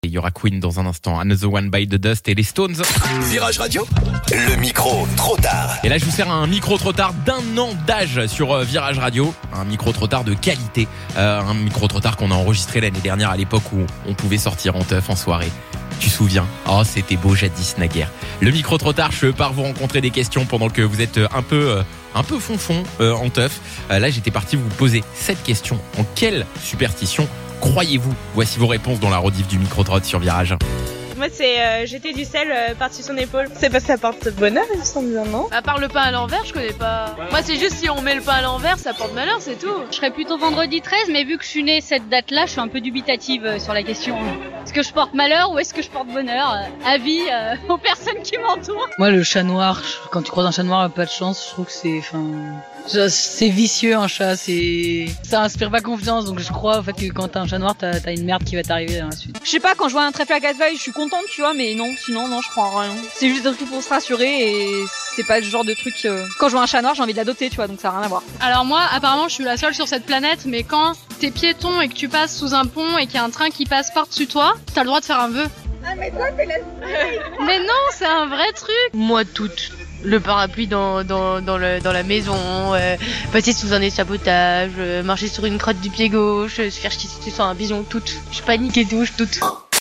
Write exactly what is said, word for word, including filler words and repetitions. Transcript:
Et il y aura Queen dans un instant, Another One by the Dust et les Stones. Virage Radio, le micro trop tard. Et là je vous sers un micro trop tard d'un an d'âge sur euh, Virage Radio, un micro trop tard de qualité, euh, un micro trop tard qu'on a enregistré l'année dernière à l'époque où on pouvait sortir en teuf en soirée. Tu te souviens? Oh, c'était beau jadis naguère. Le micro trop tard, je pars vous rencontrer des questions pendant que vous êtes un peu euh, un peu fonfon euh, en teuf. Euh, là j'étais parti vous poser cette question. En quelle superstition croyez-vous? Voici vos réponses dans la rediff du micro-trot sur Virage. Moi, c'est euh, jeter du sel euh, par-dessus son épaule. C'est parce que ça porte bonheur, il me semble bien, non? À part le pain à l'envers, je connais pas. Moi, c'est juste si on met le pain à l'envers, ça porte malheur, c'est tout. Je serais plutôt vendredi treize, mais vu que je suis née cette date-là, je suis un peu dubitative euh, sur la question. Est-ce que je porte malheur ou est-ce que je porte bonheur? euh, Avis euh, aux personnes qui m'entourent. Moi, le chat noir, quand tu croises un chat noir, pas de chance, je trouve que c'est, enfin, c'est vicieux un chat, c'est, ça inspire pas confiance, donc je crois, en fait, que quand t'as un chat noir, t'as, t'as une merde qui va t'arriver dans la suite. Je sais pas, quand je vois un trèfle à quatre feuilles, je suis contente, tu vois, mais non, sinon, non, je crois en rien. C'est juste des trucs pour se rassurer et c'est pas le genre de truc, euh... quand je vois un chat noir, j'ai envie de l'adopter, tu vois, donc ça a rien à voir. Alors moi, apparemment, je suis la seule sur cette planète, mais quand t'es piéton et que tu passes sous un pont et qu'il y a un train qui passe par-dessus toi, t'as le droit de faire un vœu. Ah, mais toi, c'est la Mais non, c'est un vrai truc. Moi, toute. Le parapluie dans, dans, dans, le, dans la maison, euh, passer sous un échafaudage, euh, marcher sur une crotte du pied gauche, euh, se faire chier sur un bison, toute. Je panique et tout, je toute.